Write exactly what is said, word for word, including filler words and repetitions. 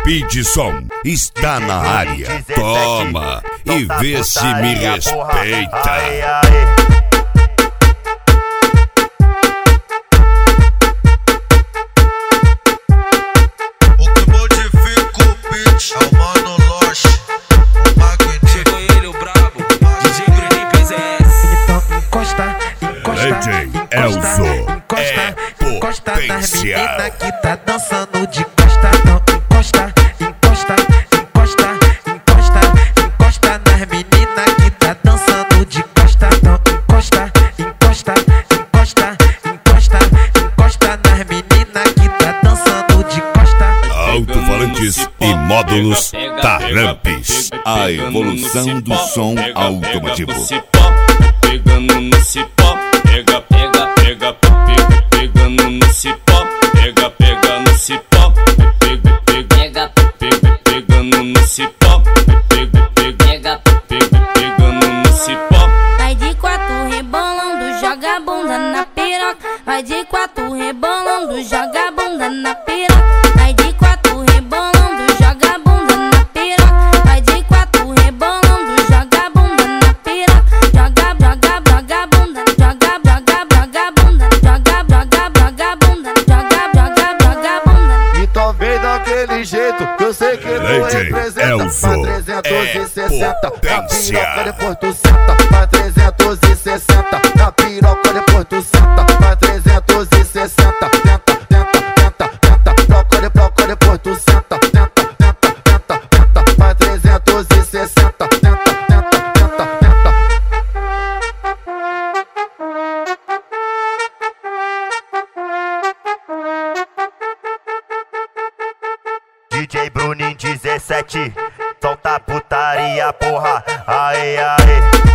Speedson está na área. Toma e vê se me respeita. O que modifica o beat é o Mano Loche, o Magnífico. Chegou ele, o brabo, D J Bruninho P Z S. Então encosta, encosta, encosta, encosta, encosta nas meninas que tá dançando de costa. Então encosta, encosta, encosta, encosta, encosta nas meninas que tá dançando de costa. Então encosta, encosta, encosta, encosta, encosta nas meninas que tá dançando de costa. Alto-falantes e módulos Tarrampes. A evolução do som automotivo. Pegando no cipó, pega, pega, pega, pega, pegando no cipó, pega, pega no cipó, pega, pega, pega, pegando no cipó, pega, pega, pega, pegando no cipó. Vai de quatro rebolando, joga a bunda na piroca. Vai de quatro rebolando, joga a bunda na piroca. Vai de quatro rebolando, joga a bunda na piroca. Vai de quatro rebolando, joga a bunda na piroca. Joga, joga, joga a bunda, joga, joga, joga a bunda, joga, joga, joga a bunda, joga, joga, joga a bunda. Então vem daquele jeito que eu sei que tu Lady representa. Elzo Pra trezentos e sessenta, é na piroca potência. depois tu senta. Pra trezentos e sessenta, na piroca depois tu senta. Pra trezentos e sessenta, tenta, tenta, tenta, tenta. Troca de troca depois tu senta. Tenta, tenta, tenta, tenta. Pra trezentos e sessenta, tenta, tenta, tenta, tenta. D J Bruninho dezessete, solta putaria, porra, aê, aê.